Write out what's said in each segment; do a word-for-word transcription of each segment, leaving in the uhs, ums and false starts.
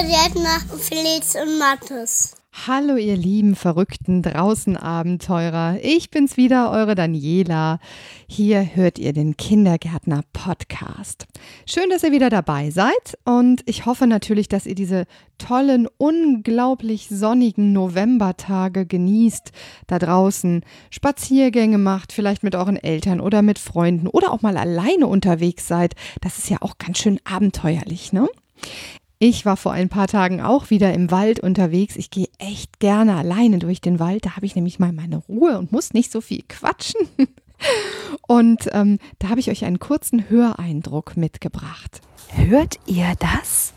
Kindergärtner Felix und Mathis. Hallo ihr lieben verrückten Draußenabenteurer, ich bin's wieder, eure Daniela. Hier hört ihr den Kindergärtner-Podcast. Schön, dass ihr wieder dabei seid und ich hoffe natürlich, dass ihr diese tollen, unglaublich sonnigen Novembertage genießt, da draußen Spaziergänge macht, vielleicht mit euren Eltern oder mit Freunden oder auch mal alleine unterwegs seid. Das ist ja auch ganz schön abenteuerlich, ne? Ich war vor ein paar Tagen auch wieder im Wald unterwegs. Ich gehe echt gerne alleine durch den Wald. Da habe ich nämlich mal meine Ruhe und muss nicht so viel quatschen. Und ähm, da habe ich euch einen kurzen Höreindruck mitgebracht. Hört ihr das?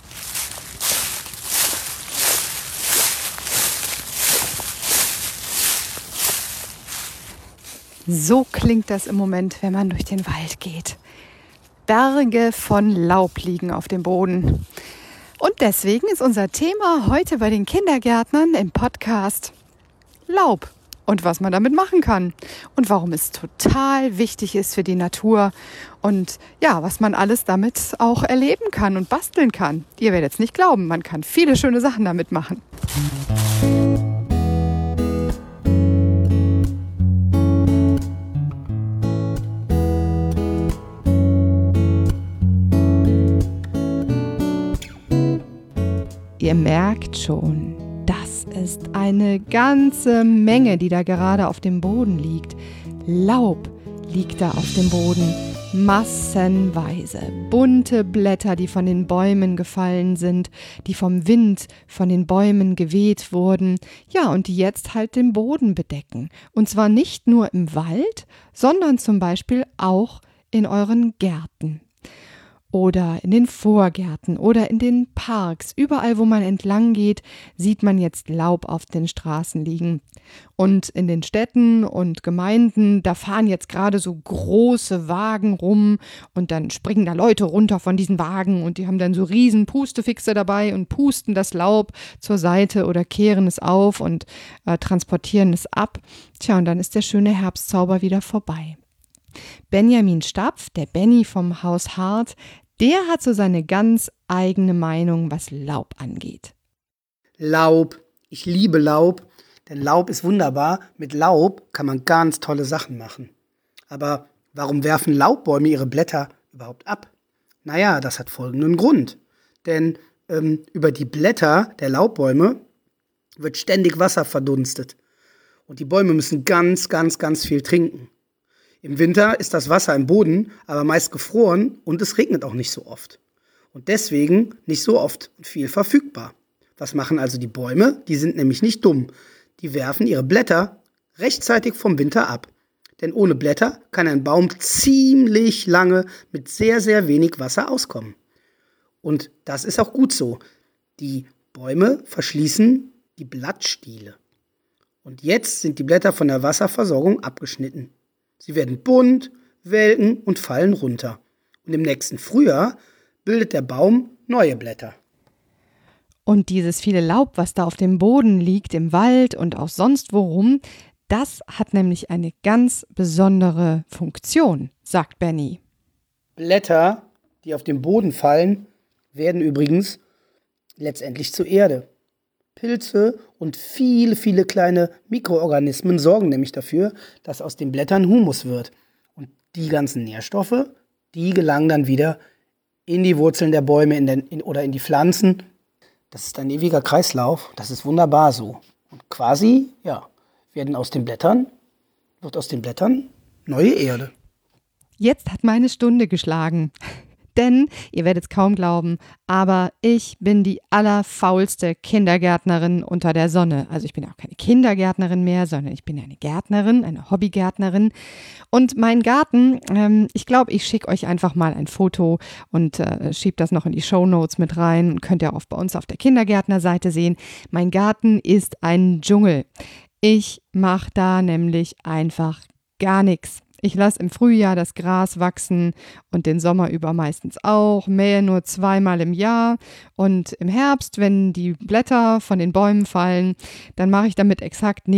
So klingt das im Moment, wenn man durch den Wald geht. Berge von Laub liegen auf dem Boden. Und deswegen ist unser Thema heute bei den Kindergärtnern im Podcast Laub und was man damit machen kann und warum es total wichtig ist für die Natur und ja, was man alles damit auch erleben kann und basteln kann. Ihr werdet es nicht glauben, man kann viele schöne Sachen damit machen. Ihr merkt schon, das ist eine ganze Menge, die da gerade auf dem Boden liegt. Laub liegt da auf dem Boden, massenweise. Bunte Blätter, die von den Bäumen gefallen sind, die vom Wind von den Bäumen geweht wurden. Ja, und die jetzt halt den Boden bedecken. Und zwar nicht nur im Wald, sondern zum Beispiel auch in euren Gärten. Oder in den Vorgärten oder in den Parks. Überall, wo man entlang geht, sieht man jetzt Laub auf den Straßen liegen. Und in den Städten und Gemeinden, da fahren jetzt gerade so große Wagen rum und dann springen da Leute runter von diesen Wagen und die haben dann so riesen Pustefixe dabei und pusten das Laub zur Seite oder kehren es auf und äh, transportieren es ab. Tja, und dann ist der schöne Herbstzauber wieder vorbei. Benjamin Stapf, der Benny vom Haus Hart, der hat so seine ganz eigene Meinung, was Laub angeht. Laub, ich liebe Laub, denn Laub ist wunderbar. Mit Laub kann man ganz tolle Sachen machen. Aber warum werfen Laubbäume ihre Blätter überhaupt ab? Naja, das hat folgenden Grund. Denn ähm, über die Blätter der Laubbäume wird ständig Wasser verdunstet. Und die Bäume müssen ganz, ganz, ganz viel trinken. Im Winter ist das Wasser im Boden aber meist gefroren und es regnet auch nicht so oft. Und deswegen nicht so oft und viel verfügbar. Was machen also die Bäume? Die sind nämlich nicht dumm. Die werfen ihre Blätter rechtzeitig vom Winter ab. Denn ohne Blätter kann ein Baum ziemlich lange mit sehr, sehr wenig Wasser auskommen. Und das ist auch gut so. Die Bäume verschließen die Blattstiele. Und jetzt sind die Blätter von der Wasserversorgung abgeschnitten. Sie werden bunt, welken und fallen runter. Und im nächsten Frühjahr bildet der Baum neue Blätter. Und dieses viele Laub, was da auf dem Boden liegt, im Wald und auch sonst worum, das hat nämlich eine ganz besondere Funktion, sagt Benny. Blätter, die auf den Boden fallen, werden übrigens letztendlich zur Erde. Pilze und viele, viele kleine Mikroorganismen sorgen nämlich dafür, dass aus den Blättern Humus wird. Und die ganzen Nährstoffe, die gelangen dann wieder in die Wurzeln der Bäume in den, in, oder in die Pflanzen. Das ist ein ewiger Kreislauf, das ist wunderbar so. Und quasi, ja, werden aus den Blättern, wird aus den Blättern neue Erde. Jetzt hat meine Stunde geschlagen. Denn, ihr werdet es kaum glauben, aber ich bin die allerfaulste Kindergärtnerin unter der Sonne. Also ich bin auch keine Kindergärtnerin mehr, sondern ich bin eine Gärtnerin, eine Hobbygärtnerin. Und mein Garten, ähm, ich glaube, ich schicke euch einfach mal ein Foto und äh, schiebe das noch in die Shownotes mit rein. Könnt ihr auch bei uns auf der Kindergärtnerseite sehen. Mein Garten ist ein Dschungel. Ich mache da nämlich einfach gar nichts. Ich lasse im Frühjahr das Gras wachsen und den Sommer über meistens auch, mähe nur zweimal im Jahr und im Herbst, wenn die Blätter von den Bäumen fallen, dann mache ich damit exakt nichts.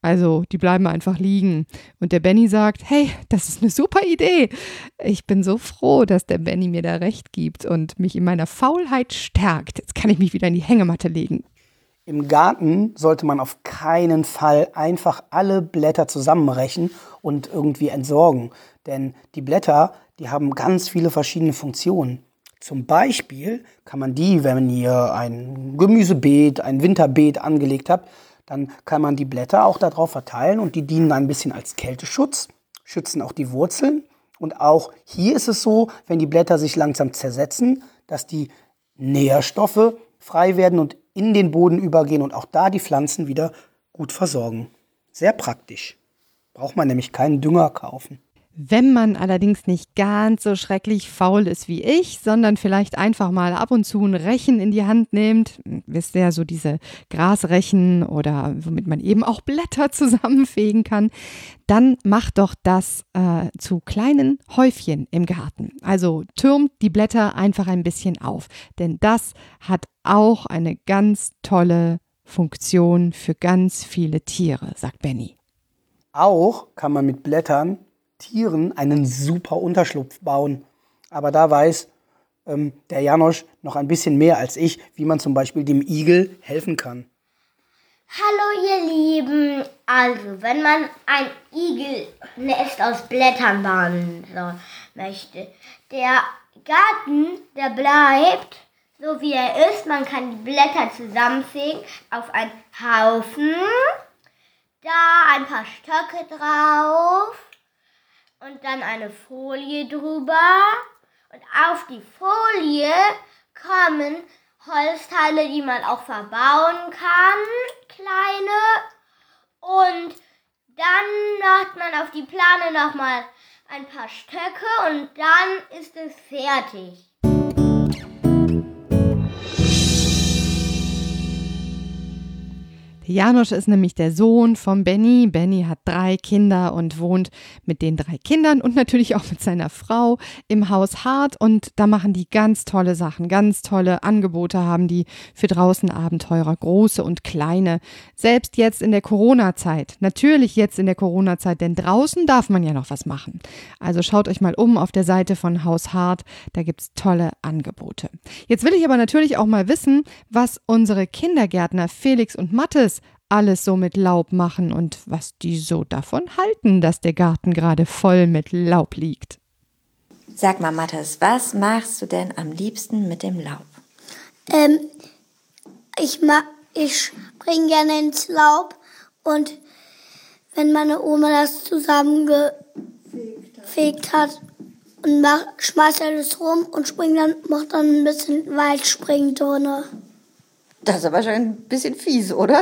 Also die bleiben einfach liegen. Und der Benny sagt, hey, das ist eine super Idee. Ich bin so froh, dass der Benny mir da recht gibt und mich in meiner Faulheit stärkt. Jetzt kann ich mich wieder in die Hängematte legen. Im Garten sollte man auf keinen Fall einfach alle Blätter zusammenrechen und irgendwie entsorgen. Denn die Blätter, die haben ganz viele verschiedene Funktionen. Zum Beispiel kann man die, wenn ihr ein Gemüsebeet, ein Winterbeet angelegt habt, dann kann man die Blätter auch darauf verteilen und die dienen ein bisschen als Kälteschutz, schützen auch die Wurzeln. Und auch hier ist es so, wenn die Blätter sich langsam zersetzen, dass die Nährstoffe frei werden und in den Boden übergehen und auch da die Pflanzen wieder gut versorgen. Sehr praktisch. Braucht man nämlich keinen Dünger kaufen. Wenn man allerdings nicht ganz so schrecklich faul ist wie ich, sondern vielleicht einfach mal ab und zu ein Rechen in die Hand nimmt, wisst ihr ja, so diese Grasrechen oder womit man eben auch Blätter zusammenfegen kann, dann macht doch das äh, zu kleinen Häufchen im Garten. Also türmt die Blätter einfach ein bisschen auf, denn das hat auch eine ganz tolle Funktion für ganz viele Tiere, sagt Benny. Auch kann man mit Blättern Tieren einen super Unterschlupf bauen. Aber da weiß ähm, der Janosch noch ein bisschen mehr als ich, wie man zum Beispiel dem Igel helfen kann. Hallo ihr Lieben, also wenn man ein Igelnest aus Blättern bauen so möchte, der Garten, der bleibt so wie er ist, man kann die Blätter zusammenfegen auf einen Haufen, da ein paar Stöcke drauf und dann eine Folie drüber und auf die Folie kommen Holzteile, die man auch verbauen kann, kleine. Und dann macht man auf die Plane nochmal ein paar Stöcke und dann ist es fertig. Der Janosch ist nämlich der Sohn von Benny. Benny hat drei Kinder und wohnt mit den drei Kindern und natürlich auch mit seiner Frau im Haus Hart. Und da machen die ganz tolle Sachen, ganz tolle Angebote haben die für draußen Abenteurer, große und kleine. Selbst jetzt in der Corona-Zeit, natürlich jetzt in der Corona-Zeit, denn draußen darf man ja noch was machen. Also schaut euch mal um auf der Seite von Haus Hart, da gibt's tolle Angebote. Jetzt will ich aber natürlich auch mal wissen, was unsere Kindergärtner Felix und Mathis alles so mit Laub machen und was die so davon halten, dass der Garten gerade voll mit Laub liegt. Sag mal, Mathis, was machst du denn am liebsten mit dem Laub? Ähm, ich mag, ich springe gerne ins Laub und wenn meine Oma das zusammengefegt hat und mach, schmeißt alles rum und springt dann, macht dann ein bisschen Weitspringturne. Das ist aber schon ein bisschen fies, oder?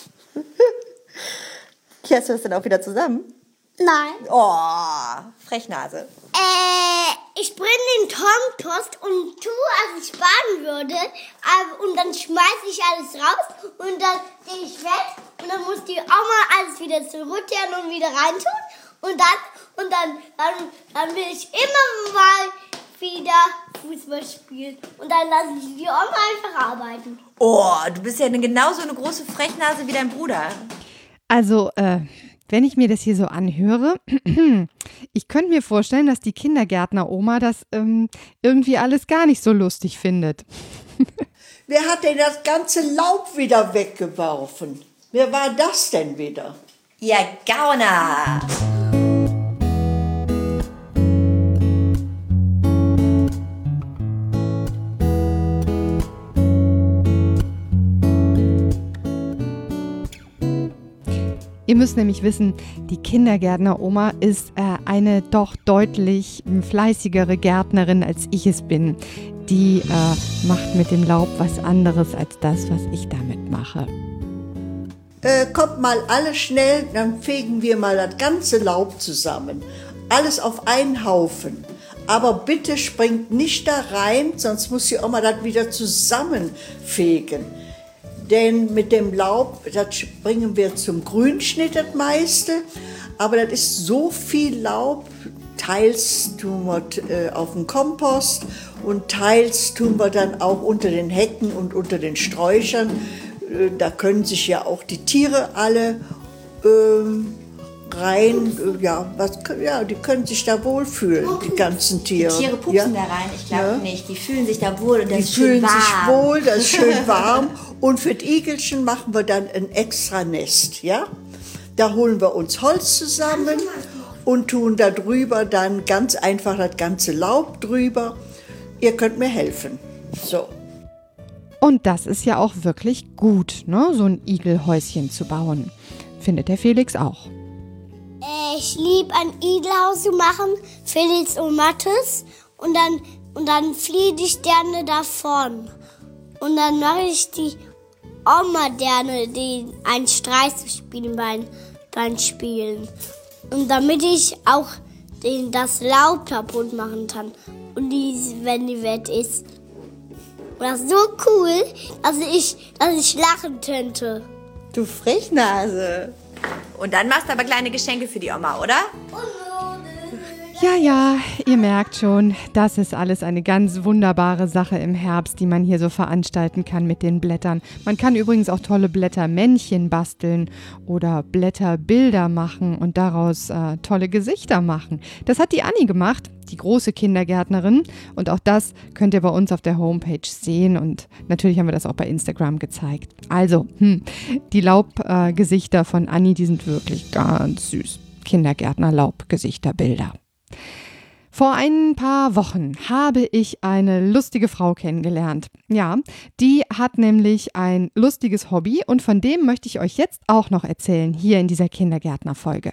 Kehrst du das denn auch wieder zusammen? Nein. Oh, Frechnase. Äh, ich bringe den Kompost und tue, als ich baden würde. Und dann schmeiße ich alles raus und dann gehe ich weg. Und dann muss die Oma alles wieder zurückkehren und wieder reintun. Und dann, und dann, dann, dann will ich immer mal wieder Fußball spielen. Und dann lasse ich die Oma einfach arbeiten. Oh, du bist ja eine, genauso eine große Frechnase wie dein Bruder. Also, äh, wenn ich mir das hier so anhöre, ich könnte mir vorstellen, dass die Kindergärtner-Oma das ähm, irgendwie alles gar nicht so lustig findet. Wer hat denn das ganze Laub wieder weggeworfen? Wer war das denn wieder? Ihr Gauner! Ihr müsst nämlich wissen, die Kindergärtner-Oma ist äh, eine doch deutlich fleißigere Gärtnerin, als ich es bin. Die äh, macht mit dem Laub was anderes als das, was ich damit mache. Äh, kommt mal alle schnell, dann fegen wir mal das ganze Laub zusammen. Alles auf einen Haufen. Aber bitte springt nicht da rein, sonst muss die Oma das wieder zusammenfegen. Denn mit dem Laub, das bringen wir zum Grünschnitt das meiste. Aber das ist so viel Laub, teils tun wir äh, auf den Kompost und teils tun wir dann auch unter den Hecken und unter den Sträuchern. Äh, da können sich ja auch die Tiere alle ähm, rein, äh, ja, was, ja, die können sich da wohlfühlen, die ganzen Tiere. Die Tiere pupsen ja? da rein, ich glaube Ja. nicht. Die fühlen sich da wohl und das Die ist schön fühlen warm. sich wohl, das ist schön warm. Und für die Igelchen machen wir dann ein extra Nest, ja? Da holen wir uns Holz zusammen und tun da drüber dann ganz einfach das ganze Laub drüber. Ihr könnt mir helfen. So. Und das ist ja auch wirklich gut, ne? So ein Igelhäuschen zu bauen. Findet der Felix auch. Äh, ich liebe ein Igelhaus zu machen, Felix und Mathis. Und dann, und dann fliege ich gerne davon. Und dann mache ich die Oma gerne den, einen Streich zu spielen beim, beim Spielen. Und damit ich auch den, das Laub kaputt machen kann. Und die, wenn die Welt ist. Und das ist so cool, dass ich, dass ich lachen könnte. Du Frechnase. Und dann machst du aber kleine Geschenke für die Oma, oder? Ja, ja, ihr merkt schon, das ist alles eine ganz wunderbare Sache im Herbst, die man hier so veranstalten kann mit den Blättern. Man kann übrigens auch tolle Blättermännchen basteln oder Blätterbilder machen und daraus äh, tolle Gesichter machen. Das hat die Anni gemacht, die große Kindergärtnerin. Und auch das könnt ihr bei uns auf der Homepage sehen. Und natürlich haben wir das auch bei Instagram gezeigt. Also, hm, die Laubgesichter äh, von Anni, die sind wirklich ganz süß. Kindergärtner-Laubgesichterbilder. Vor ein paar Wochen habe ich eine lustige Frau kennengelernt. Ja, die hat nämlich ein lustiges Hobby und von dem möchte ich euch jetzt auch noch erzählen, hier in dieser Kindergärtner-Folge.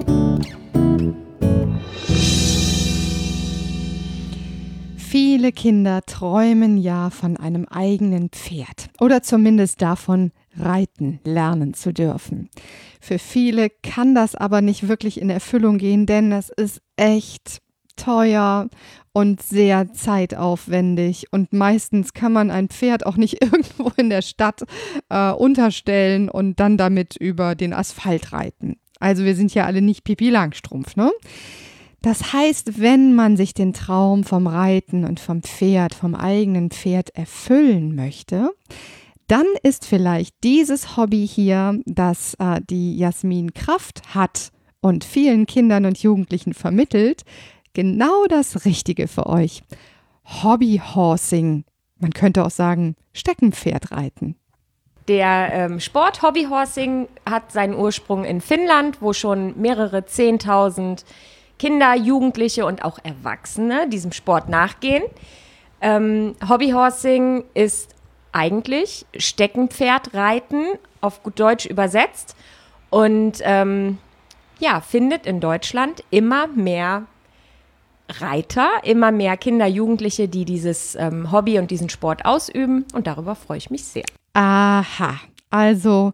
Viele Kinder träumen ja von einem eigenen Pferd oder zumindest davon, reiten lernen zu dürfen. Für viele kann das aber nicht wirklich in Erfüllung gehen, denn es ist echt teuer und sehr zeitaufwendig und meistens kann man ein Pferd auch nicht irgendwo in der Stadt äh, unterstellen und dann damit über den Asphalt reiten. Also wir sind ja alle nicht Pipi Langstrumpf, ne? Das heißt, wenn man sich den Traum vom Reiten und vom Pferd, vom eigenen Pferd erfüllen möchte, dann ist vielleicht dieses Hobby hier, das äh, die Jasmin Kraft hat und vielen Kindern und Jugendlichen vermittelt, genau das Richtige für euch. Hobbyhorsing, man könnte auch sagen Steckenpferdreiten. Der ähm, Sport Hobbyhorsing hat seinen Ursprung in Finnland, wo schon mehrere Zehntausend Kinder, Jugendliche und auch Erwachsene diesem Sport nachgehen. Ähm, Hobbyhorsing ist eigentlich Steckenpferdreiten, auf gut Deutsch übersetzt, und ähm, ja, findet in Deutschland immer mehr Reiter, immer mehr Kinder, Jugendliche, die dieses ähm, Hobby und diesen Sport ausüben, und darüber freue ich mich sehr. Aha, also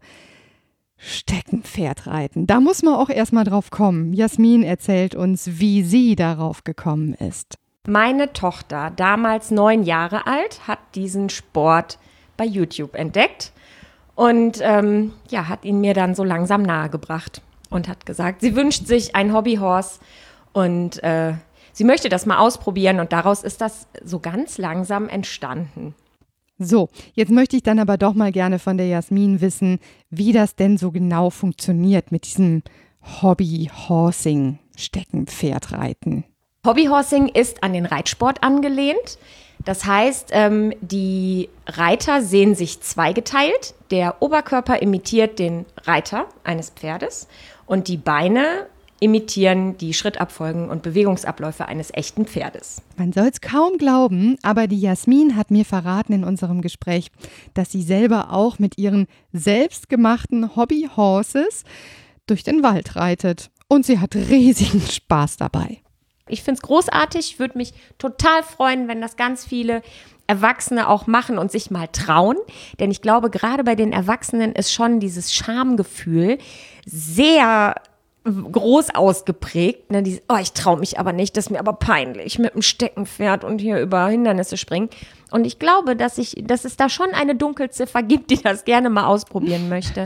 Steckenpferdreiten. Da muss man auch erstmal drauf kommen. Jasmin erzählt uns, wie sie darauf gekommen ist. Meine Tochter, damals neun Jahre alt, hat diesen Sport bei YouTube entdeckt und ähm, ja, hat ihn mir dann so langsam nahegebracht und hat gesagt, sie wünscht sich ein Hobbyhorse und äh, sie möchte das mal ausprobieren, und daraus ist das so ganz langsam entstanden. So, jetzt möchte ich dann aber doch mal gerne von der Jasmin wissen, wie das denn so genau funktioniert mit diesem Hobbyhorsing, Steckenpferdreiten. Hobbyhorsing ist an den Reitsport angelehnt. Das heißt, ähm, die Reiter sehen sich zweigeteilt. Der Oberkörper imitiert den Reiter eines Pferdes und die Beine imitieren die Schrittabfolgen und Bewegungsabläufe eines echten Pferdes. Man soll es kaum glauben, aber die Jasmin hat mir verraten in unserem Gespräch, dass sie selber auch mit ihren selbstgemachten Hobbyhorses durch den Wald reitet. Und sie hat riesigen Spaß dabei. Ich finde es großartig, ich würde mich total freuen, wenn das ganz viele Erwachsene auch machen und sich mal trauen. Denn ich glaube, gerade bei den Erwachsenen ist schon dieses Schamgefühl sehr groß ausgeprägt. Ne? Dieses, oh, ich traue mich aber nicht, das ist mir aber peinlich, mit dem Steckenpferd und hier über Hindernisse springen. Und ich glaube, dass, ich, dass es da schon eine Dunkelziffer gibt, die das gerne mal ausprobieren möchte.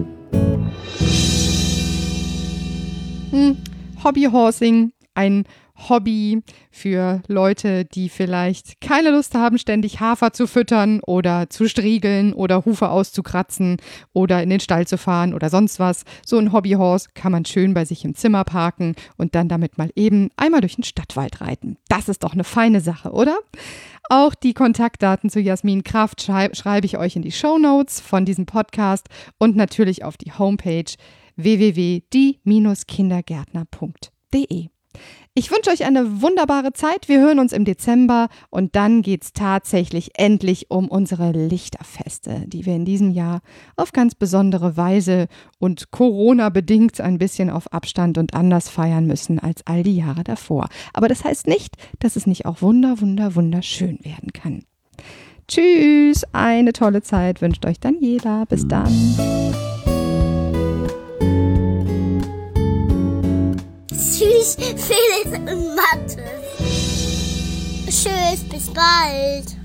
Hm. Hobbyhorsing, ein Hobby für Leute, die vielleicht keine Lust haben, ständig Hafer zu füttern oder zu striegeln oder Hufe auszukratzen oder in den Stall zu fahren oder sonst was. So ein Hobbyhorse kann man schön bei sich im Zimmer parken und dann damit mal eben einmal durch den Stadtwald reiten. Das ist doch eine feine Sache, oder? Auch die Kontaktdaten zu Jasmin Kraft schrei- schreibe ich euch in die Shownotes von diesem Podcast und natürlich auf die Homepage w w w punkt die kindergärtner punkt d e. Ich wünsche euch eine wunderbare Zeit. Wir hören uns im Dezember und dann geht es tatsächlich endlich um unsere Lichterfeste, die wir in diesem Jahr auf ganz besondere Weise und Corona-bedingt ein bisschen auf Abstand und anders feiern müssen als all die Jahre davor. Aber das heißt nicht, dass es nicht auch wunder, wunder, wunderschön werden kann. Tschüss, eine tolle Zeit wünscht euch Daniela. Bis dann. Tschüss, Felix und Mathe. Tschüss, bis bald.